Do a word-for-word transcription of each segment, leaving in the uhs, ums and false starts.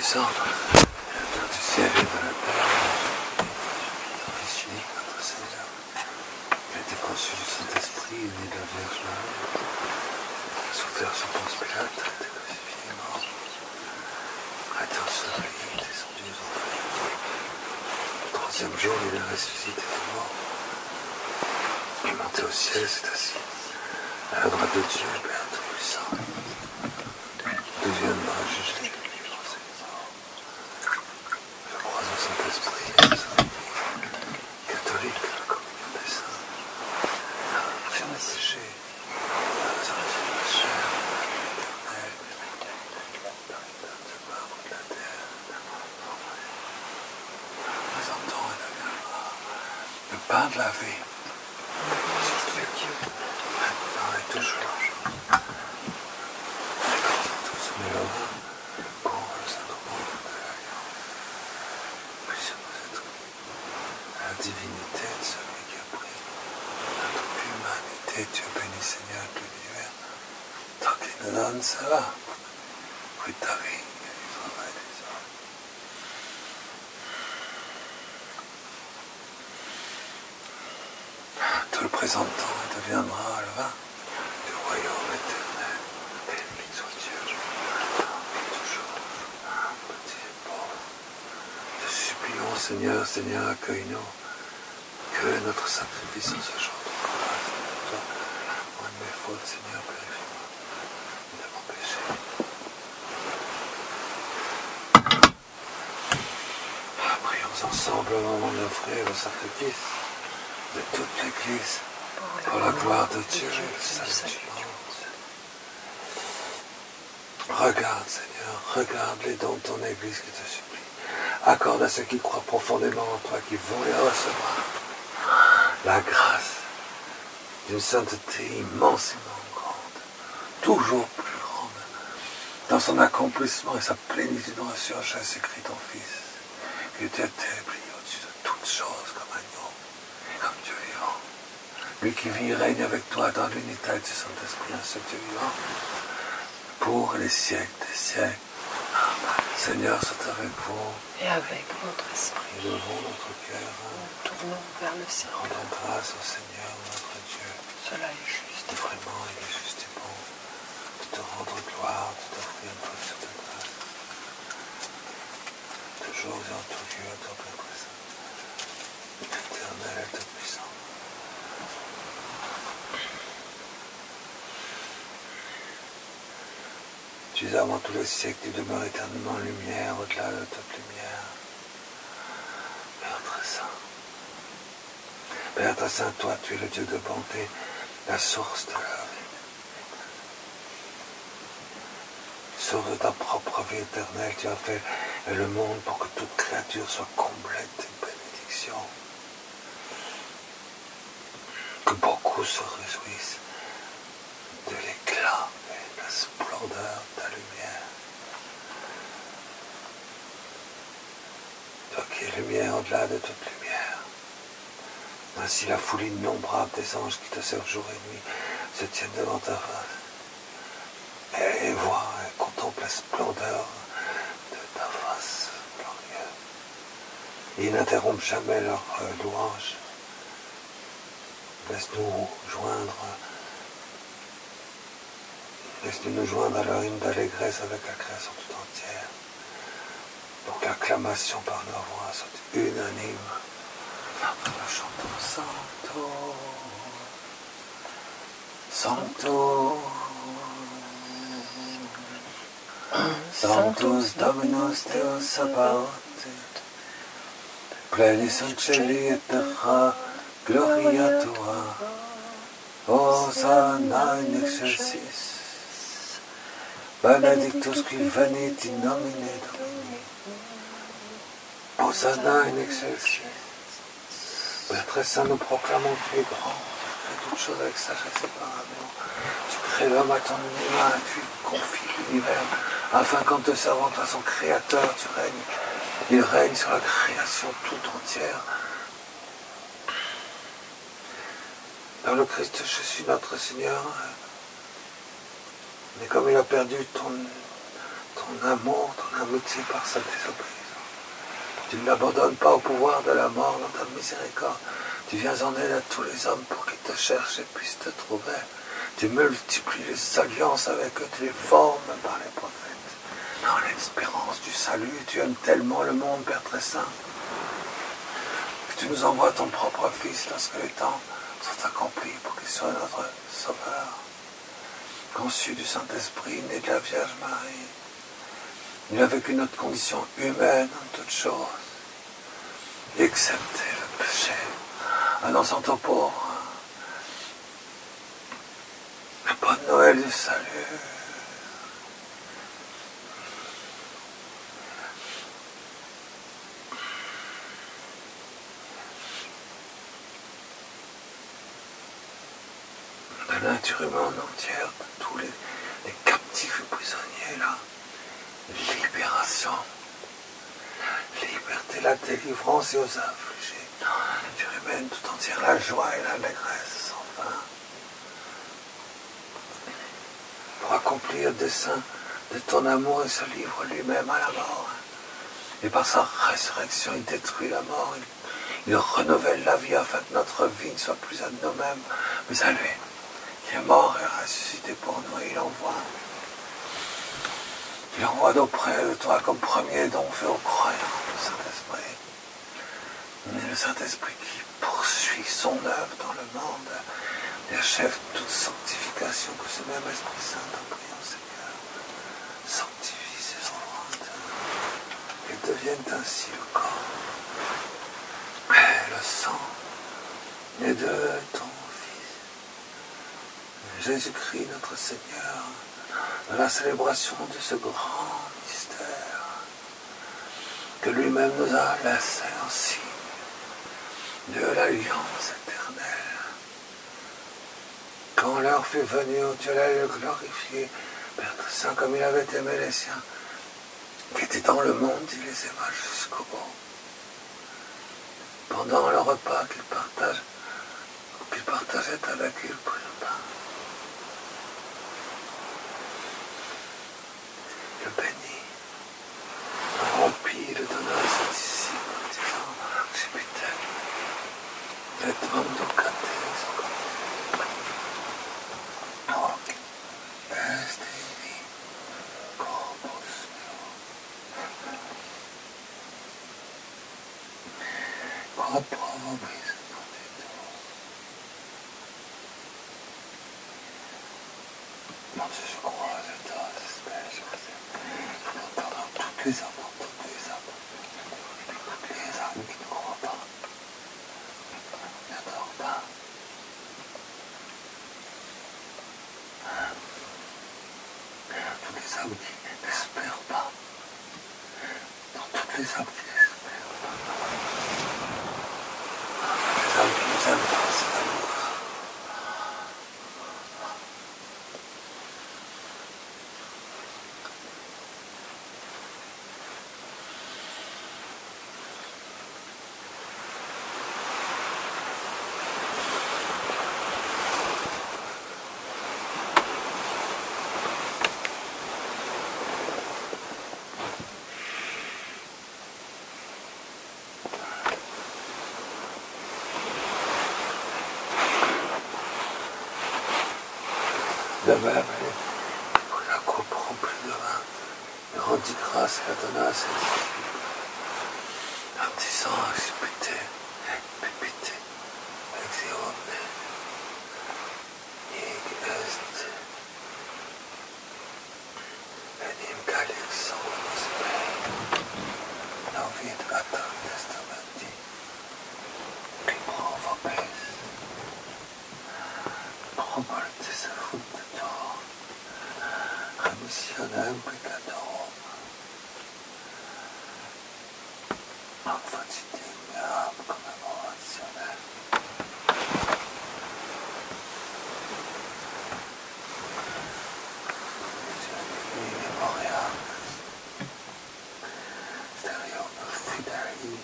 descendre. Créateur du ciel et de la terre, Fils unique, notre Seigneur, qui a été conçu du Saint-Esprit, né de la Vierge Marie, a souffert sous Ponce Pilate, a été crucifié et mort, a été enseveli, descendu aux enfers. Le troisième jour, il est ressuscité des morts. Il est monté au ciel, s'est assis à la droite de Dieu, Père Tout-Puissant. D'où viendra juger les vivants et les morts. Je crois au Saint-Esprit, à la Sainte Église catholique, à la communion des saints, à la rémission des péchés, à la résurrection de la chair, l'éternel, l'héritage de l'arbre de la terre, présentant et deviendra le pain de la vie. Maintenant et toujours. Tous mes lovins, pour le sacrement de l'Alliance. Puissions-nous être à la divinité de celui qui a pris notre humanité. Dieu béni, Seigneur de l'univers. Tant qu'il nous donne cela, fruit de ta vie et du travail des hommes. Tout le présent temps deviendra le vin du royaume éternel. Béni soit Dieu, toujours, petit et pauvre. Te supplions, Seigneur, Seigneur, accueille-nous, que notre sacrifice en ce jour de grâce de toi, loin de mes fautes, Seigneur, purifie-moi de mon péché. Prions ensemble au moment d'offrir le sacrifice de toute l'Église, pour la gloire de Dieu et le salut du monde. Regarde, Seigneur, regarde les dons de ton Église qui te supplie. Accorde à ceux qui croient profondément en toi, qui vont les recevoir, la grâce d'une sainteté immensément grande, toujours plus grande, dans son accomplissement et sa plénitude reçue en Jésus-Christ, ton Fils, qui était établi au-dessus de toutes choses comme agneau, comme Dieu vivant. Lui qui vit et règne avec toi dans l'unité du Saint-Esprit, un seul Dieu vivant, pour les siècles des siècles. Seigneur, soit avec vous. Et avec votre esprit. Élevons notre cœur. Nous tournons vers le ciel. Rendons grâce au Seigneur, notre Dieu. Cela est juste. Vraiment, il est juste et bon de te rendre gloire, de t'offrir toute cette grâce. Toujours et en tout lieu, à ton Père présent. Éternel et tout-puissant. Tu es avant tous les siècles, tu demeures éternellement en lumière, au-delà de toute lumière. Père très saint. Père très saint, toi, tu es le Dieu de bonté, la source de la vie. Source de ta propre vie éternelle, tu as fait le monde pour que toute créature soit complète d'une bénédiction. Que beaucoup se réjouissent de l'éclat et de la splendeur de ta lumière. Toi qui es lumière au-delà de toute lumière. Ainsi la foule innombrable des anges qui te servent jour et nuit se tiennent devant ta face et voient et contemplent la splendeur de ta face glorieuse. Ils n'interrompent jamais leur euh, louange. Laisse-nous joindre Laisse-nous nous joindre à leur hymne d'allégresse avec la création tout entière, pour que l'acclamation par nos voix soit unanime. Après nous chantons Sancto, Sancto, Sanctus Dominus Deus Sabaoth, Plenis in Celi et Terra, Gloria Tua, Hosanna in excelsis. Benedictus qui venit in nomine Domini. Hosanna in excelsis. Père très saint, nous proclamons que tu es grand, tu crées toutes choses avec sagesse et par amour. Tu crées l'homme à ton image, tu confies l'univers, afin qu'en te servant à son créateur, tu règnes. Il règne sur la création toute entière. Dans le Christ Jésus notre Seigneur, mais comme il a perdu ton, ton ton amour, ton amitié par sa désobéissance. Tu ne l'abandonnes pas au pouvoir de la mort dans ta miséricorde. Tu viens en aide à tous les hommes pour qu'ils te cherchent et puissent te trouver. Tu multiplies les alliances avec eux, tu les formes par les prophètes. Dans l'espérance du salut, tu aimes tellement le monde, Père très saint, que tu nous envoies ton propre Fils lorsque les temps sont accomplis pour qu'il soit notre Sauveur. Conçu du Saint-Esprit, né de la Vierge Marie, il a vécu notre condition humaine en toutes choses. Il a accepté le péché, annonçant aux pauvres la bonne Noël du salut. De nature humaine entière, de tous les, les captifs et prisonniers là. Libération, liberté, la délivrance et aux affligés. Tu ramènes tout entière la joie et l'allégresse sans fin. Pour accomplir le dessein de ton amour, il se livre lui-même à la mort. Et par sa résurrection, il détruit la mort. Il, il renouvelle la vie afin que notre vie ne soit plus à nous-mêmes, mais à lui, qui est mort et ressuscité pour nous. Et il envoie. Il envoie d'auprès de toi comme premier don fait aux croyants, le Saint-Esprit. Mais le Saint-Esprit qui poursuit son œuvre dans le monde et achève toute sanctification, que ce même Esprit Saint, en priant Seigneur, sanctifie ses offrandes, qu'elles deviennent ainsi le corps et le sang et de ton Fils, Jésus-Christ notre Seigneur, dans la célébration de ce grand mystère que lui-même nous a laissé en signe de l'alliance éternelle. Quand l'heure fut venue où tu allais le glorifier, Père très saint, comme il avait aimé les siens, qui étaient dans le monde, il les aima jusqu'au bout. Pendant le repas qu'il partage, qu'il partageait avec eux, il prit le pain. Le bénit, le rompit, le donna à ses disciples en disant, Recipite, et mando cates, hoc est in me corpus meo, quod pro vobis patitur. Mon Dieu, je crois, j'adore, j'espère, je vous aime. Pendant toutes les âmes, toutes les âmes, toutes les âmes qui ne croient pas, n'adorent pas. Toutes les âmes qui n'espèrent pas. Dans toutes les âmes qui n'espèrent pas. Les âmes qui nous aiment par cet amour. De même, il prit la coupe remplie de vin, il rendit grâce et la donna à ses disciples, en disant, Recipite, pipite, exione, hic est, enim calix sanguinis mei, novit ad testamenti, qui pro vobis, pro mortis effunditur, remissionem peccatorum, ac facitem meam commemorationem. In memoriam Stereo Fidei,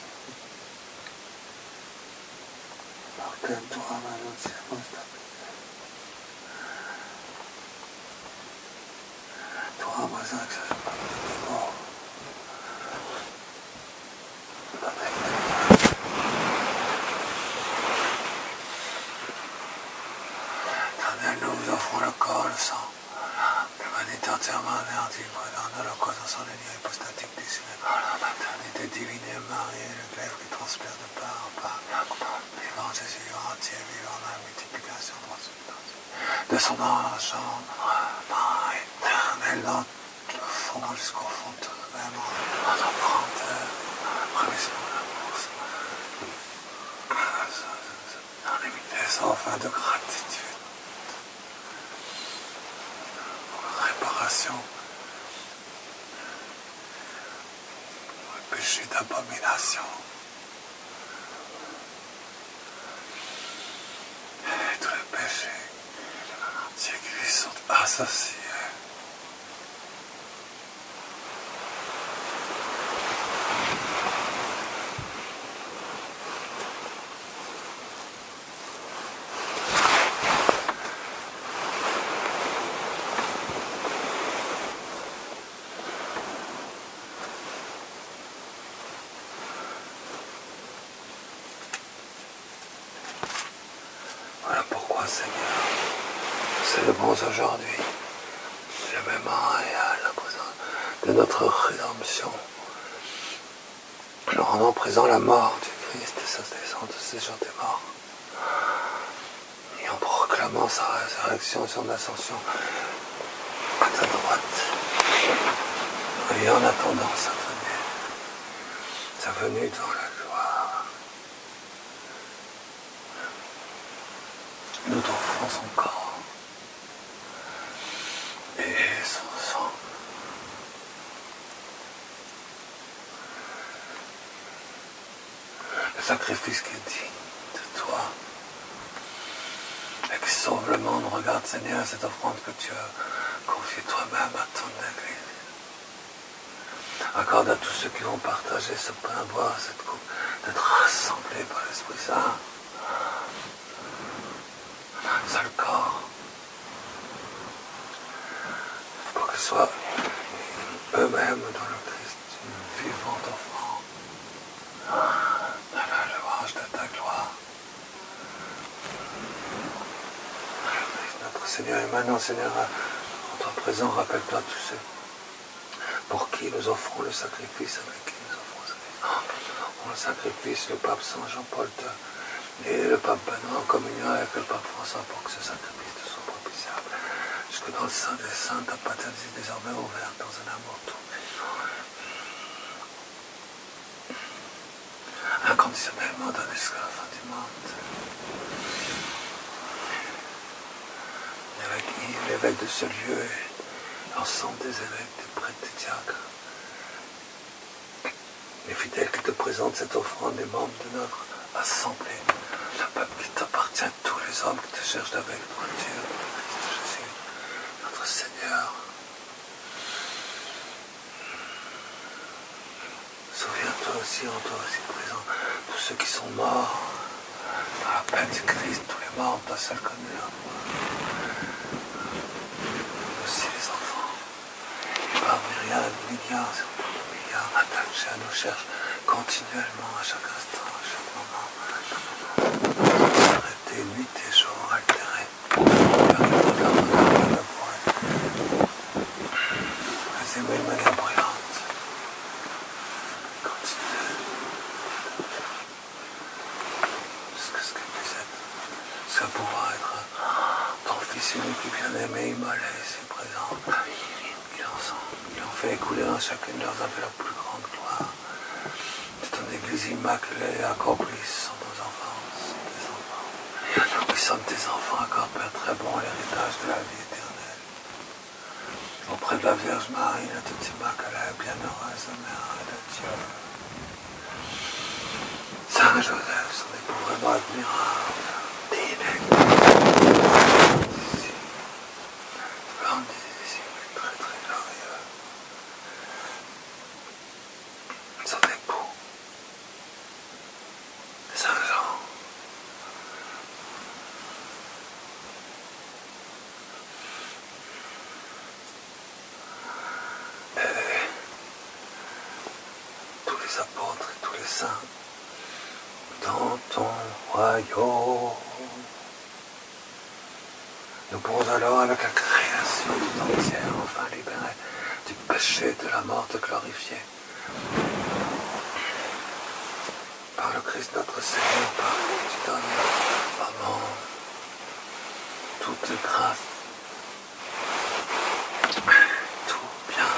mortem tuam annunciamus Domine, tuam resurrectionem entièrement anéanti, dans la cause dans son ligne hypostatique déchirée par la maternité divine et Marie, le glaive qui transperce de part en part, vivant Jésus entier, vivant dans la multiplication de son engendrement éternel dans le fond jusqu'au fond de nous-mêmes, en emprunteur, remissement de l'amour, dans les vitesses enfin de gratitude, réparation, le péché d'abomination, et tous les péchés qui lui sont associés. Voilà pourquoi, Seigneur, célébrons aujourd'hui le mémorial, la présence de notre rédemption, nous rendons présent la mort du Christ et sa descente de ces jours des morts, et en proclamant sa résurrection et son ascension à ta droite, et en attendant sa venue, sa venue dans la gloire. Nous t'offrons son corps et son sang. Le sacrifice qui est digne de toi et qui sauve le monde. Regarde, Seigneur, cette offrande que tu as confiée toi-même à ton Église. Accorde à tous ceux qui vont partager ce pain à boire, cette coupe, d'être rassemblés par l'Esprit Saint. Un seul corps, pour qu'ils soient eux-mêmes dans le Christ, une vivante offrande, à la louange de ta gloire. Notre Seigneur et maintenant, Seigneur, en ton présent, rappelle-toi tous ceux pour qui nous offrons le sacrifice, avec qui nous offrons le sacrifice. On le sacrifice, le pape Saint Jean-Paul deux et le pape Benoît en communion avec le pape François pour que ce sacrifice te soit propitiable. Jusque dans le sein des saints, ta paternité désormais ouverte dans un amour tout inconditionnellement donné jusqu'à la fin du monde. Et avec Yves, l'évêque de ce lieu, et l'ensemble des évêques, des prêtres, des diacres, les fidèles qui te présentent cette offrande, des membres de notre assemblée, le peuple qui t'appartient, tous les hommes qui te cherchent avec droiture, Christ Jésus, notre Seigneur. Souviens-toi aussi, en toi aussi présent, tous ceux qui sont morts dans la peine du Christ, tous les morts d'un seul connu, aussi les enfants, et par myriades, milliards, milliards, attachés à nos cherches continuellement, à chaque instant, à chaque moment, arrêtés, nuit et jour, altérés, les aimer de manière brillante, continuez, jusqu'à ce que vous êtes, jusqu'à pouvoir être ton Fils unique et bien-aimé, immolé, ici présent, qui en ont fait écouler dans chacune de leurs âmes la plus grande gloire. Ton Église immaculée, accomplisse sont nos enfants, sont tes enfants. Nous sommes tes enfants, accorde Père très bon l'héritage de la vie éternelle. Auprès de la Vierge Marie, la toute immaculée, bienheureuse Mère de Dieu. Saint Joseph, son époux vraiment admirable, digne, splendidissime, très très glorieux. Son époux, Saint Jean, et tous les apôtres et tous les saints dans ton royaume. Nous pourrons alors avec la création tout entière enfin libérés du péché, de la mort, de glorifier. Par le Christ notre Seigneur, par qui tu donnes vraiment toute grâce, tout bien.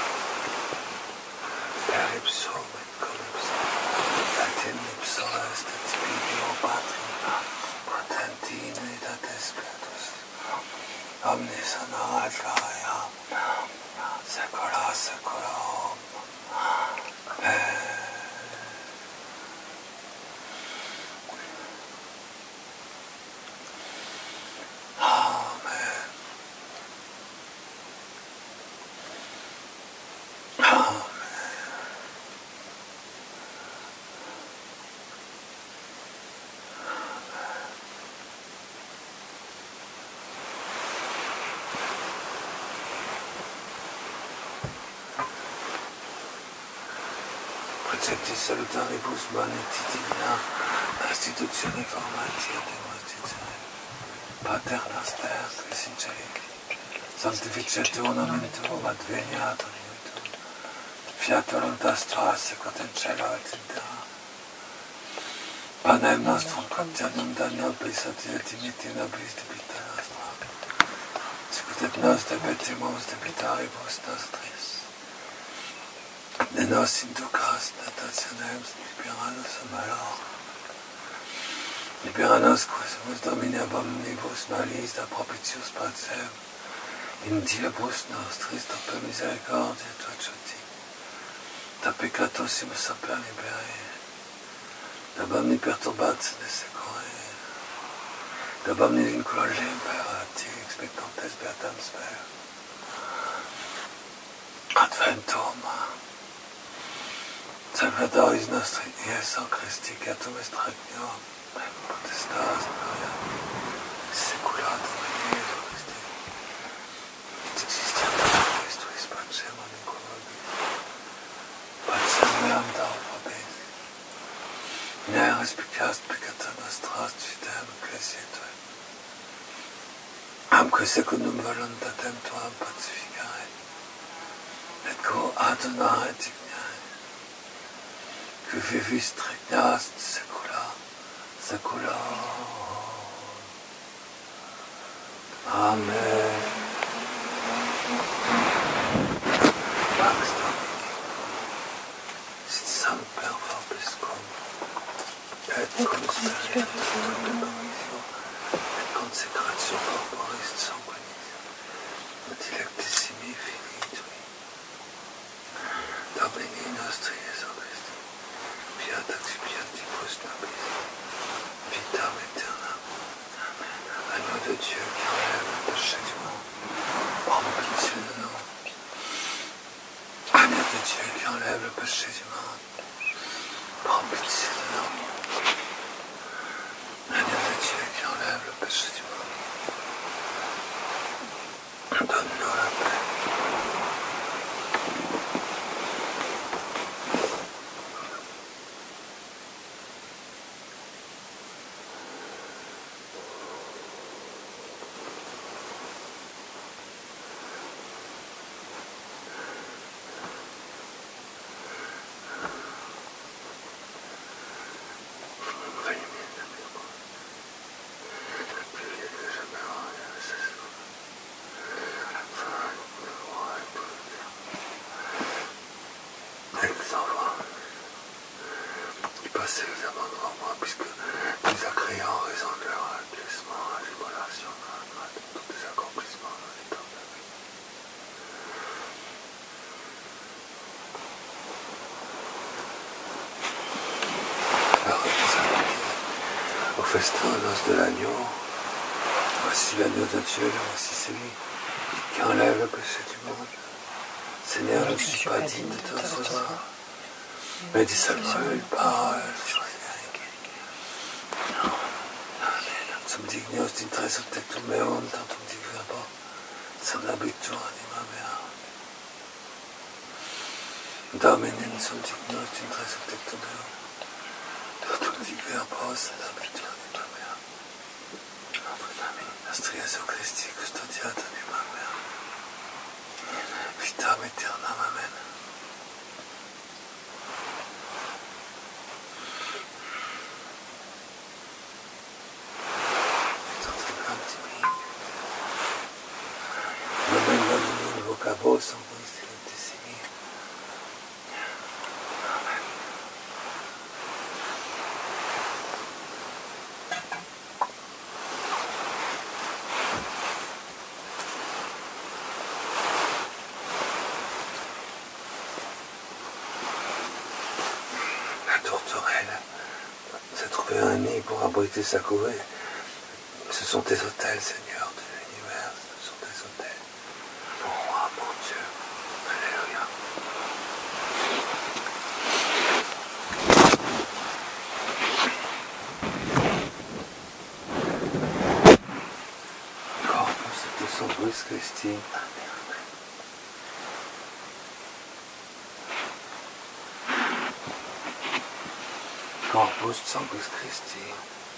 Per ipso et collipso, latin ipso est et spirito patri, potentine et ad spiritus, omnis honora et gloria, saecula saeculorum. Amen. Precepti salutaribus maniti divina institutione formatia demonstratione. Pater noster, qui in cieli, sanctificetur nomen tuum, adveniat regnum tuum. Fiat voluntas tua, sicut in cielo et in terra. Panem nostrum quotidianum da nobis et dimitti nobis debita nostra. Sicut et nos debetimus debitaribus nostris. Ne nos inducas tentationem, libera nos a malor. Libera nos quaesumus Domine ab omnibus malis, da propitius pacem. In diebus nostris, per misericordia tua ciuti. Da peccatossim saper liberi. Da omni perturbatio secure. Da omni vincula liberati, expectantes beatam sper. Adventum. Salvatoris nostri, Iesu Christi, catum est regnum, potestas, gloria, saecula Domini Iesu Christi. Et existiam Christus, pacem omnicum vobis, pacem meam Deo vobis. Ne respicat peccata nostra, fidem ecclesiae Tuae. Amque secundum voluntatem Tuam pacificare, et quo adonare dignae, que vivis regnas saecula saecula. Amen. Pax Domini, sit semper vobiscum, et cum spiritu tuo, et consecratio corporis sanguinis, et dilectissimi filii Tui. Domini nostri Iesu Christi, fiat expiatibus nobis, vitam aeternam. Amen. Agneau de Dieu qui enlève le péché du monde, prends pitié de nous. Agneau de Dieu qui enlève le péché du monde, prends pitié de nous. Agneau de Dieu qui enlève le péché du monde, donne-nous la paix. Festin aux noces de l'agneau, voici l'agneau de Dieu, voici celui qui enlève le péché du monde. Seigneur, je ne suis pas digne de te recevoir, mais dis seulement une parole, je serai guéri. Amen. Zum dignios d'interesse tectum meum, tantum dig verbo, sanabitur anima mea. Domine, zum dignios d'interesse tectum meum, tantum dig verbo, sanabitur anima mea. Nostri Iesu Christi, custodiat anima mea. vitam aeternam, amen. Vocabos sont décimés. La tourterelle s'est trouvé un nid pour abriter sa couvée. Ce sont tes autels, Seigneur de l'univers, ce sont tes autels. Mon roi, mon Dieu, alléluia. Corpus et Sanctus Christi. Corpus Sanctus Christi.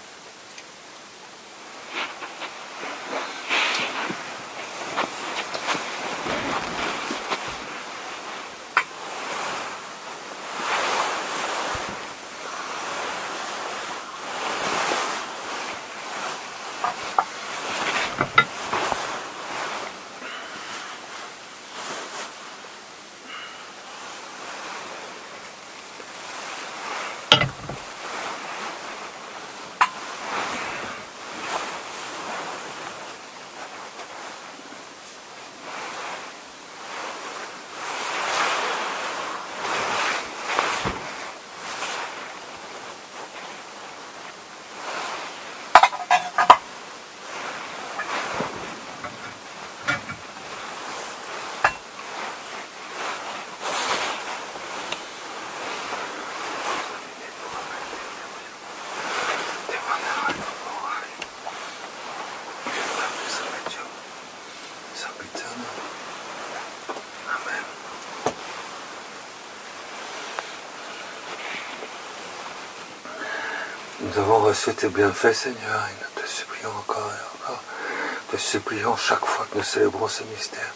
Nous avons reçu tes bienfaits, Seigneur, et nous te supplions encore et encore. Te supplions chaque fois que nous célébrons ce mystère.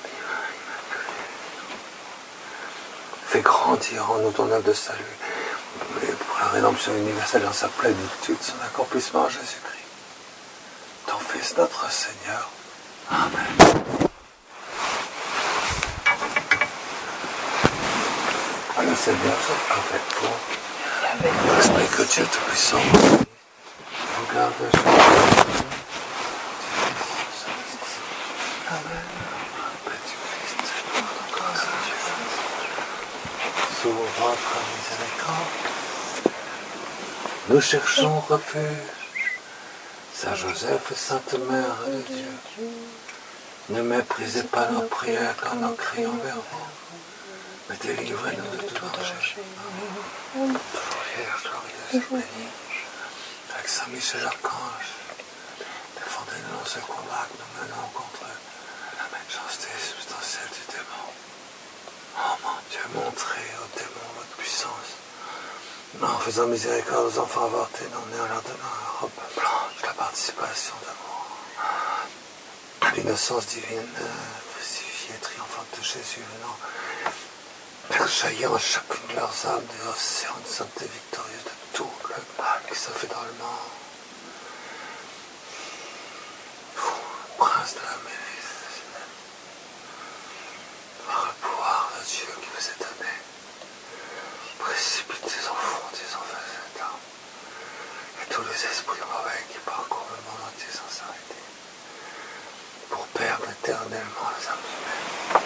Fais grandir en nous ton œuvre de salut, et pour la rédemption universelle dans sa plénitude, son accomplissement en Jésus-Christ. Ton Fils, notre Seigneur. Amen. Ah, le Seigneur, son parfait pour l'Esprit que Dieu Tout-Puissant regarde chaque chose. Amen. Paix du Christ, encore Dieu. Sous votre miséricorde, nous cherchons refuge. Saint Joseph, Sainte Mère de Dieu, ne méprisez pas nos prières quand nous crions vers vous. Mais délivrez-nous de tout danger. Toujours Vierge glorieuse, bénie, avec Saint Michel Archange, défendez-nous dans ce combat que nous menons contre la méchanceté substantielle du démon. Oh mon Dieu, montrez au démon votre puissance. En faisant miséricorde aux enfants avortés, non nés en leur donnant la robe blanche, la participation d'amour, l'innocence divine, crucifiée, triomphante de Jésus venant, faire jaillir en chacune de leurs âmes des océans de santé victorieuse de tout le mal qui se fait dans le monde. Vous, prince de la malice, par le pouvoir de Dieu qui vous est donné, précipitez au fond des enfers éteints et tous les esprits mauvais qui parcourent le monde entier sans s'arrêter, pour perdre éternellement les âmes humaines.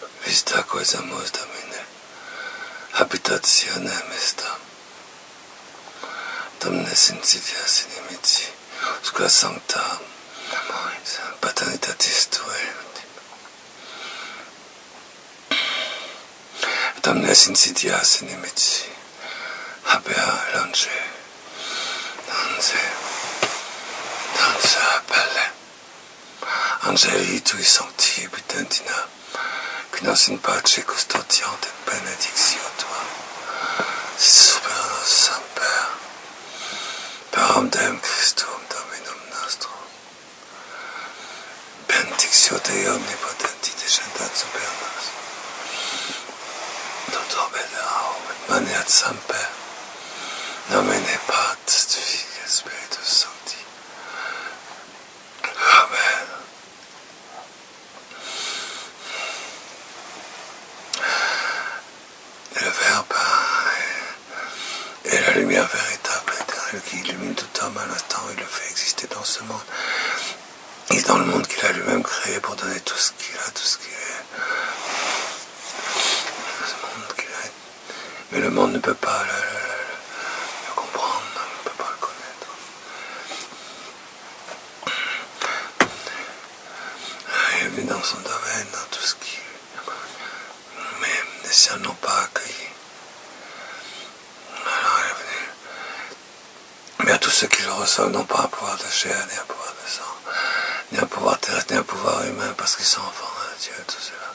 Vista quasamos domine, habitationem estam. Domnes insidias inimici, usque sancta paternitatis Tuae. Domnes insidias inimici, habea lange, danse, danse appelle. Angeli tui sancti habitantina, qui nos in pace custodiant et benedictio Tua. Super nos semper, per Deum Christum Dominum nostrum. Benedictio Dei omnipotenti descendat super nos. Toto benedao, maneat semper, nomine Patris et Filii et Spiritus Sancti. Amen. Et le Verbe est la lumière véritable, éternelle, qui illumine tout homme à l'instant où il le fait exister dans ce monde. Et dans le monde qu'il a lui-même créé pour donner tout ce qu'il a, tout ce qu'il est. Ce monde qu'il a. Mais le monde ne peut pas le, le, le, le comprendre, ne peut pas le connaître. Il est venu dans son domaine, dans tout ce qui... Mais les siens n'ont pas accueilli. Alors il est venu. Mais à tous ceux qui le reçoivent n'ont pas un pouvoir de chair, ni un pouvoir de sang, ni un pouvoir terrestre, ni un pouvoir humain, parce qu'ils sont enfants de Dieu, tout cela.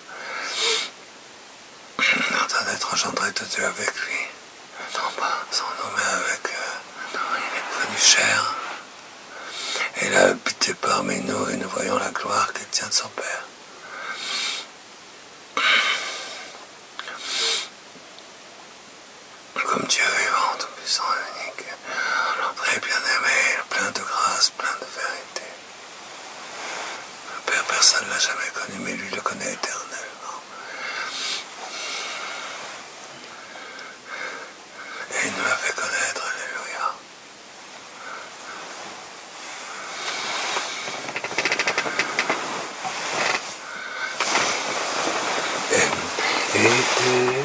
En train d'être engendré de Dieu avec lui. Non pas, sont nommés avec... Euh, non, il est devenu chair. Et il a habité parmi nous, et nous voyons la gloire qu'il tient de son Père. Comme Dieu vivant, tout-puissant et unique, très bien-aimé, plein de grâce, plein de vérité. Le Père, personne ne l'a jamais connu, mais lui le connaît éternellement. Et il nous l'a fait connaître, alléluia. Et, et, et,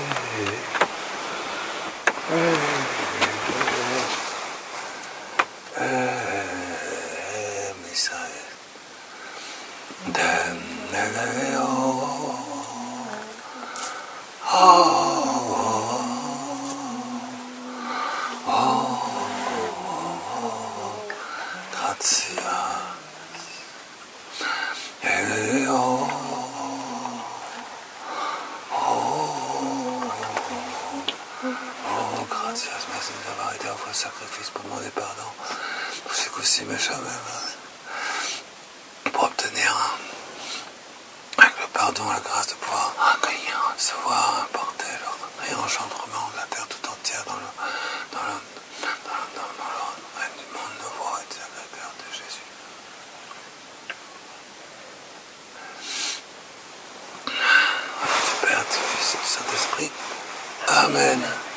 merci de nous avoir aidés à offrir le sacrifice pour demander pardon pour ce coup-ci méchant même, pour obtenir avec le pardon la grâce de pouvoir accueillir, recevoir, apporter le réengendrement de la terre tout entière dans le, dans le, dans le, dans le, dans le règne du monde nouveau et de la cœur de Jésus. Du Père, du Fils et du Saint-Esprit. Amen.